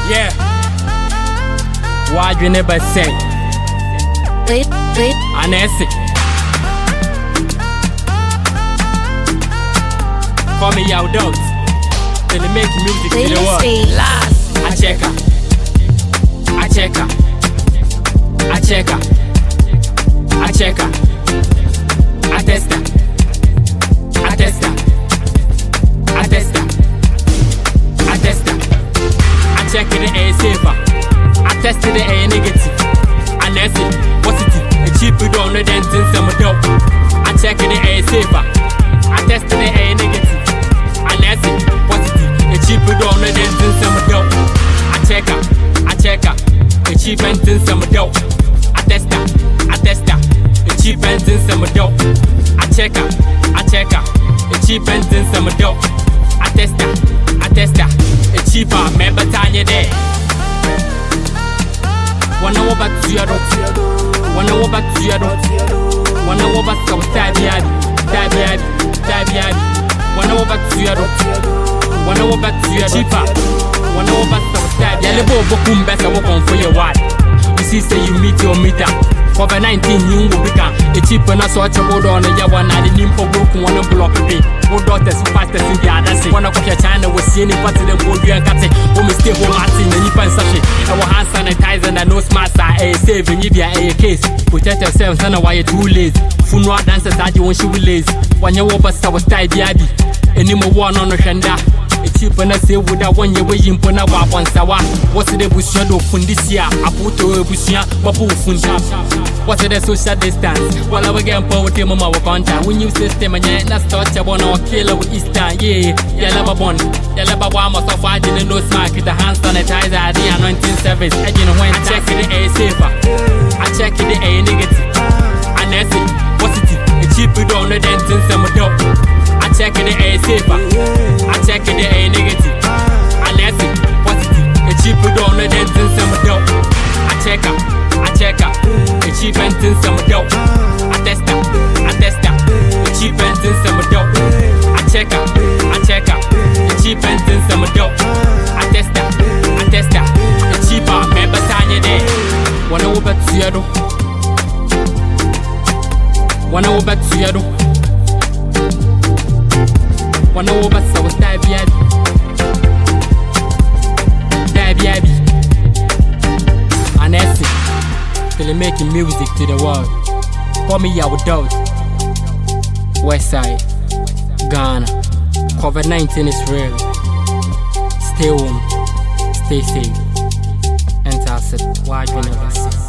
Yeah. Why you never say? Wait. Anesi. Call me out out. Till they make music to the world. Last. I check her. I check her. I check her. I check her. I test her. I test her. I test her. I test her. I check it a safer. I tested it a negative. And that's it. Positive. A cheap don't know then since I'm dope. I check it a safer. I tested it a negative. And that's it. Positive. A cheap don't know then since I'm dope. I check her. I check her. A cheap and since I'm dope. I test her. I test her. A cheap and since I'm dope. I check her. I check her. A cheap and since I'm dope. I test her. I test her. A cheaper. Remember Tanya there. Wanna go back to your dog. Wanna go back to your dog. Wanna go back to Tabiabi. Wanna go back to your dog. Wanna go back to your cheaper. Wanna go back to Tabiabi. Yellow bokum better work on for your wife. You see, say you meet your meter. COVID-19 you will become a cheap and a sort of hold on a yawan and the nympho broken one block a day. What daughters who passed in the other say, one of your China was seeing it, but the board and captain, who may stay home Martin and you find such our hand sanitizer and no smart are saving if you are a case. Protect yourselves and why you're too lazy. Funeral dancers are you when she will lazy. When you over our style, Biabi, any more one on the shanda. A cheap and I say, would I want you waiting for now? Once a while, what's the bush shadow from this year? I put to a bush here, but what's the social distance? While I again poverty, Mama, contact when you system and yet not start to want to kill with Easter. Yeah, Yellow Bond, Yellow Bawama, so far didn't know smack with the hand sanitizer, the anointing service. I didn't when I check the A safer. I check the A negative. And that's it, positive. A cheap don't know then since I'm a dog. I check the A safer. I check the A negative. And that's it, positive. A cheap don't know then since I'm a dog. I check her. I check her. A cheap and since I'm a dog. I test her. I test her. A cheap and since I'm a dog. I check her. I check her. A cheap and since I'm a dog. I test her. I test her. A cheaper. Remember Tanya there. Wanna go back to your door. Wanna go back to your door. Wanna go back to our Tabiabi. And that's it. Till they making music to the world. Call me out doubt. Westside, Ghana. COVID-19 is real. Stay home. Stay safe. And that's it. Why you never see?